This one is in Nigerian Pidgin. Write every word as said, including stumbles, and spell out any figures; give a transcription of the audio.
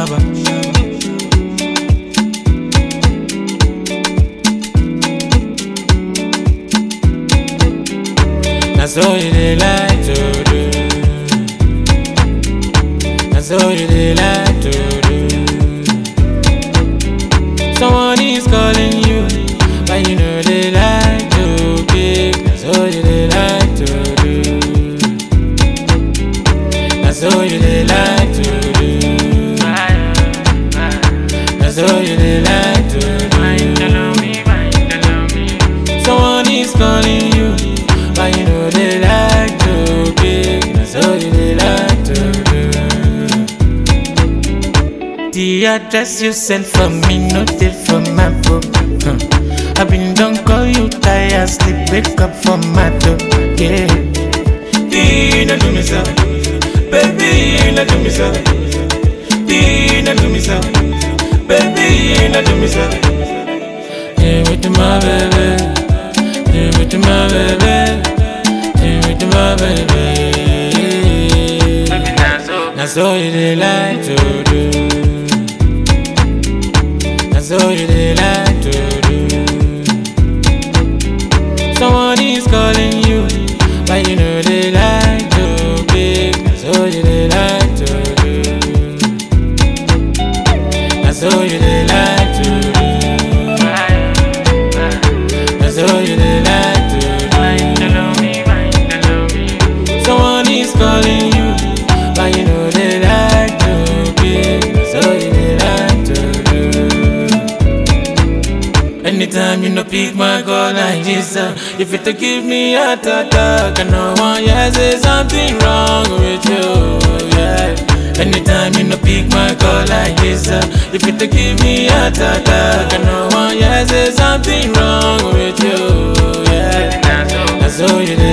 Shabba. That's all you dey like to do. That's all you dey like to do. Someone is calling you, but you know they like to pick. That's all you dey like to do. That's all you dey like to do. That's all you dey like to do. Someone is calling you, but you know they like to pick. That's all you they like to do. The address you sent for me, not it for my book. Huh. I've been done call you tired, sleep, wake up for my door. Yeah. You not do me so, baby. You not do me so. You not do me so, baby. You not do me so. Yeah, with my baby. Yeah, with my baby. With my baby, that's all you they like to do. That's all you they like to do. Someone is calling you, but you know they like to pick. That's all you they like to do. That's all you they like to do. That's all you they like to do. Someone is calling you, but you know they like to pick. That's all you they like to do. Anytime you no pick my call like this, uh, you fit to give me a attack. I know one yeah say something wrong with you, yeah. Anytime you no pick my call like this, uh, you fit to give me a attack. I know one yeah say something wrong with you, yeah. That's all you they